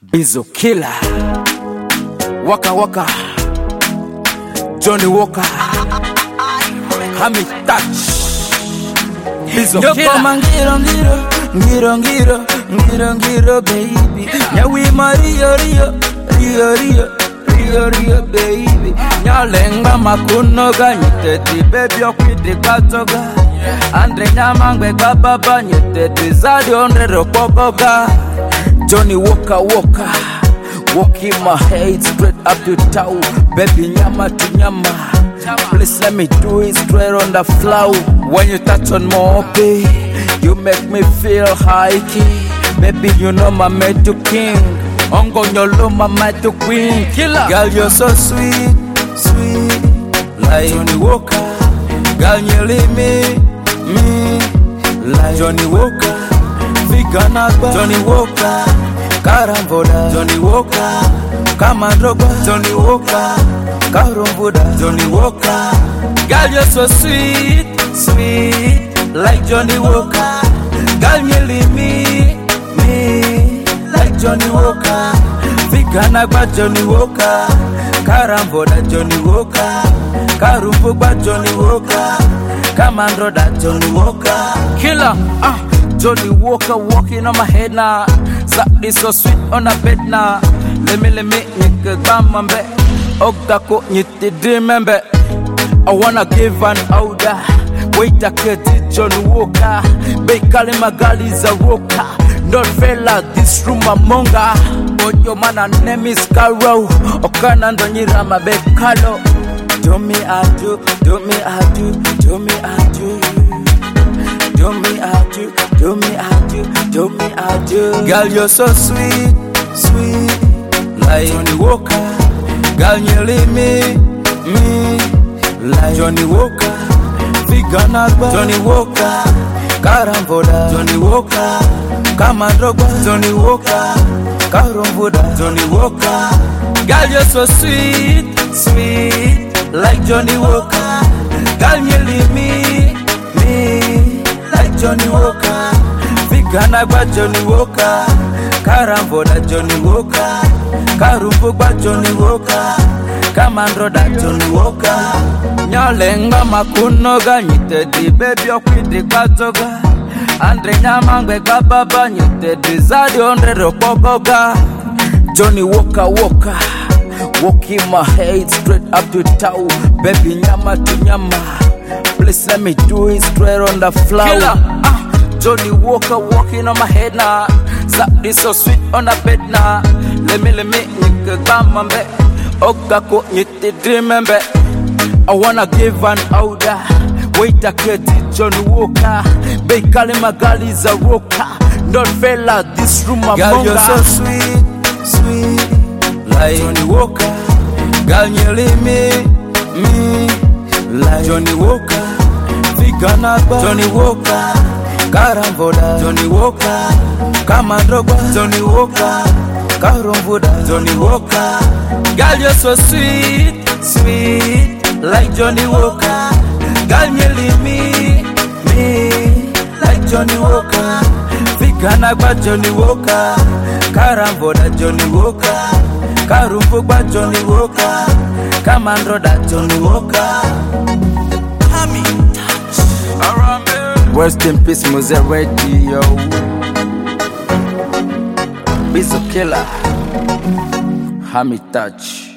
Bizo Killer, Waka Waka, Johnny Walker, Hami Touch, Bizo Killer. Ngiro, baby. Nya we Mario, Rio, baby. Nya lenga makunoga, nyiteti baby okwidi katoga. Andre nyamangwe kababa, nyiteti zadi onre rokogoga. Johnny Walker, walking my head straight up to town. Baby nyama to nyama. Please let me do it straight on the floor. When you touch on my baby, you make me feel high key. Baby, you know my mate to king. Ongo nyolo my mate to queen. Killer. Girl, you're so sweet, like Johnny Walker. Girl, you leave me, like Johnny Walker. Figanagba, Johnny Walker. Karamboda, Johnny Walker. Kamandroba, Johnny Walker. Karumbuda, Johnny Walker. Girl, you're so sweet, like Johnny Walker. Girl, you leave me, like Johnny Walker. Figanagba, Johnny Walker. Karamboda, Johnny Walker. Karumbuba, Johnny Walker. Kamandroda, Johnny Walker. Killer, Johnny Walker walking on my head now. Zap so sweet on a bed now. Let me, nigga, gamambe. Ogdako, nyiti remember. I wanna give an order. Wait a kid, Johnny Walker. Bakali Magali is a walker. Not fella, this room a monga. But your man and name is Karo. Okanando Nirama Bekalo. Do me, I do. Do me, I do. Do me, I do. Do me, I do. Do me, I do. Do me, I do. Girl, you're so sweet, like Johnny Walker. Girl, you leave me, like Johnny Walker. Figanagba, Johnny Walker. Karamboda, Johnny Walker. Kamandroba, Johnny Walker. Karumbuda, Johnny Walker. Girl, you're so sweet, like Johnny Walker. Girl, you leave me, like Johnny Walker. Figanagba, Johnny Walker. Karamboda, Johnny Walker. Karumbuba, Johnny Walker. Kamandroda, Johnny Walker. Nyalenga makunoga, nyitedi baby okwidi katoga. Andre nyamangwe kababa, nyitedi zadi onre rokogoga. Johnny Walker, walking my head straight up to town. Baby nyama to nyama. Please let me do it straight on the floor. Killer, Johnny Walker walking on my head now. Zap this so sweet on the bed now. Let me, nigga, gamambe. Ogako, nyiti remember. I wanna give an order. Wait a kid, Johnny Walker. Bakali Magali is a walker. Not fella, this room a monga. Girl, you're so sweet, like Johnny Walker. Girl, you leave me, like Johnny Walker. Figanagba, Johnny Walker. Karamboda, Johnny Walker. Kamandroba, Johnny Walker. Karumbuda, Johnny Walker. Girl, you're so sweet, like Johnny Walker. Girl, you leave me, like Johnny Walker. Figanagba, Johnny Walker. Karamboda, Johnny Walker. Karumbuba, Johnny Walker. Kamandroda, Johnny Walker. Hami Touch. Rest in peace, Mose Radio. Bizo Killer, Hami Touch.